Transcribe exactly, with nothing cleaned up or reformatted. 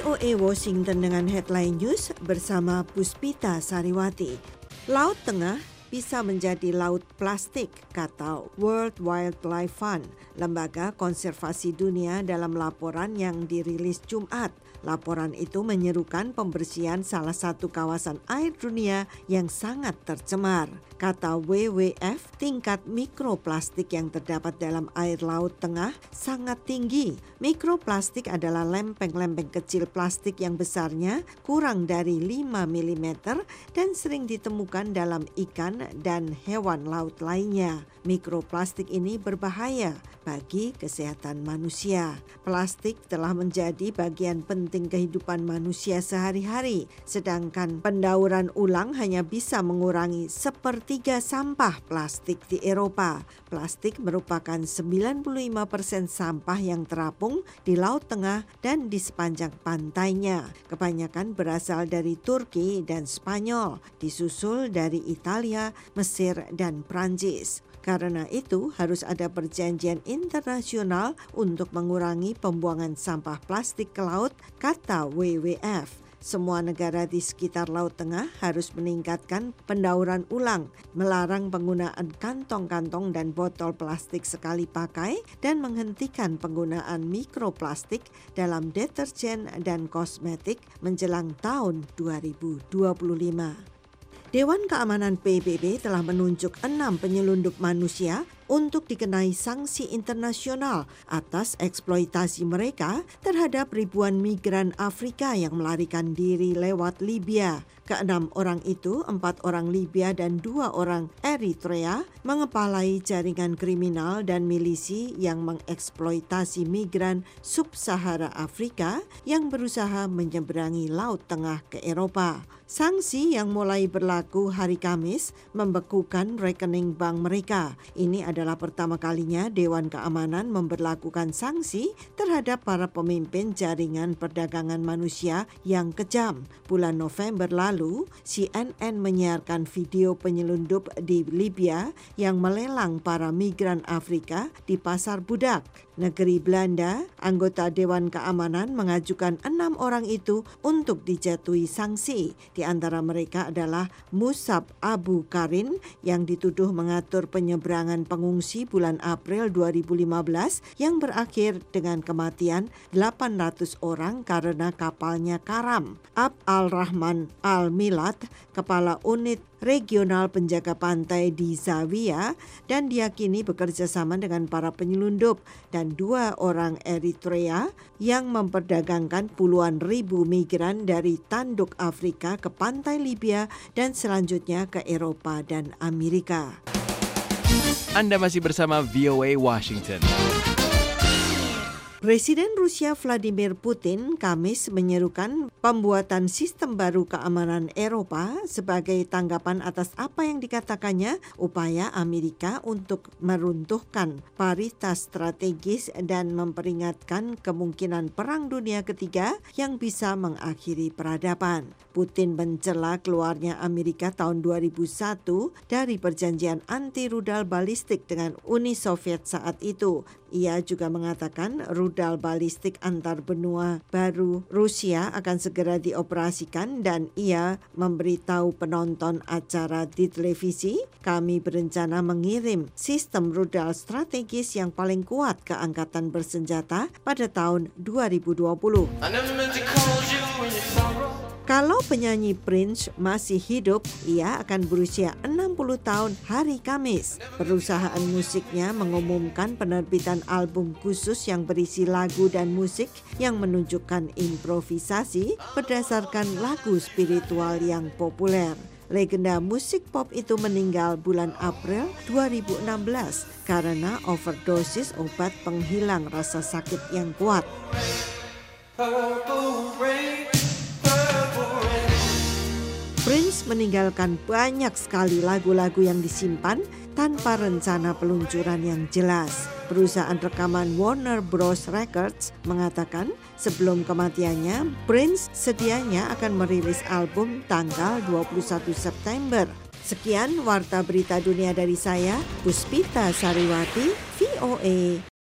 O A Washington dengan headline news bersama Puspita Sariwati. Laut Tengah bisa menjadi laut plastik, kata World Wildlife Fund, lembaga konservasi dunia dalam laporan yang dirilis Jumat. Laporan itu menyerukan pembersihan salah satu kawasan air dunia yang sangat tercemar. Kata W W F, tingkat mikroplastik yang terdapat dalam air laut tengah sangat tinggi. Mikroplastik adalah lempeng-lempeng kecil plastik yang besarnya kurang dari lima milimeter dan sering ditemukan dalam ikan dan hewan laut lainnya. Mikroplastik ini berbahaya bagi kesehatan manusia. Plastik telah menjadi bagian penting kehidupan manusia sehari-hari, sedangkan pendauran ulang hanya bisa mengurangi sepertiga sampah plastik di Eropa. Plastik merupakan sembilan puluh lima persen sampah yang terapung di Laut Tengah dan di sepanjang pantainya. Kebanyakan berasal dari Turki dan Spanyol, disusul dari Italia, Mesir, dan Prancis. Karena itu harus ada perjanjian internasional untuk mengurangi pembuangan sampah plastik ke laut, kata W W F. Semua negara di sekitar Laut Tengah harus meningkatkan pendauran ulang, melarang penggunaan kantong-kantong dan botol plastik sekali pakai, dan menghentikan penggunaan mikroplastik dalam deterjen dan kosmetik menjelang tahun dua ribu dua puluh lima. Dewan Keamanan P B B telah menunjuk enam penyelundup manusia untuk dikenai sanksi internasional atas eksploitasi mereka terhadap ribuan migran Afrika yang melarikan diri lewat Libya. Keenam orang itu, empat orang Libya dan dua orang Eritrea, mengepalai jaringan kriminal dan milisi yang mengeksploitasi migran sub-Sahara Afrika yang berusaha menyeberangi Laut Tengah ke Eropa. Sanksi yang mulai berlaku hari Kamis membekukan rekening bank mereka. Ini adalah pertama kalinya Dewan Keamanan memberlakukan sanksi terhadap para pemimpin jaringan perdagangan manusia yang kejam. Bulan November lalu, C N N menyiarkan video penyelundup di Libya yang melelang para migran Afrika di pasar budak. Negeri Belanda, anggota Dewan Keamanan mengajukan enam orang itu untuk dijatuhi sanksi. Di antara mereka adalah Musab Abu Karin yang dituduh mengatur penyeberangan pengungsi bulan April dua ribu lima belas yang berakhir dengan kematian delapan ratus orang karena kapalnya karam. Ab Al-Rahman Al-Milad, kepala unit regional penjaga pantai di Zawiya, dan diyakini bekerja sama dengan para penyelundup dan dua orang Eritrea yang memperdagangkan puluhan ribu migran dari tanduk Afrika ke pantai Libya dan selanjutnya ke Eropa dan Amerika. Anda masih bersama V O A Washington. Presiden Rusia Vladimir Putin Kamis menyerukan pembuatan sistem baru keamanan Eropa sebagai tanggapan atas apa yang dikatakannya upaya Amerika untuk meruntuhkan paritas strategis dan memperingatkan kemungkinan Perang Dunia Ketiga yang bisa mengakhiri peradaban. Putin mencela keluarnya Amerika tahun dua ribu satu dari perjanjian anti rudal balistik dengan Uni Soviet saat itu. Ia juga mengatakan rudal balistik antar benua baru Rusia akan segera dioperasikan dan ia memberitahu penonton acara di televisi, kami berencana mengirim sistem rudal strategis yang paling kuat ke angkatan bersenjata pada tahun dua ribu dua puluh. Kalau penyanyi Prince masih hidup, ia akan berusia enam puluh tahun hari Kamis. Perusahaan musiknya mengumumkan penerbitan album khusus yang berisi lagu dan musik yang menunjukkan improvisasi berdasarkan lagu spiritual yang populer. Legenda musik pop itu meninggal bulan April dua ribu enam belas karena overdosis obat penghilang rasa sakit yang kuat. Prince meninggalkan banyak sekali lagu-lagu yang disimpan tanpa rencana peluncuran yang jelas. Perusahaan rekaman Warner Bros. Records mengatakan sebelum kematiannya, Prince sedianya akan merilis album tanggal dua puluh satu September. Sekian Warta Berita Dunia dari saya, Puspita Sariwati, V O A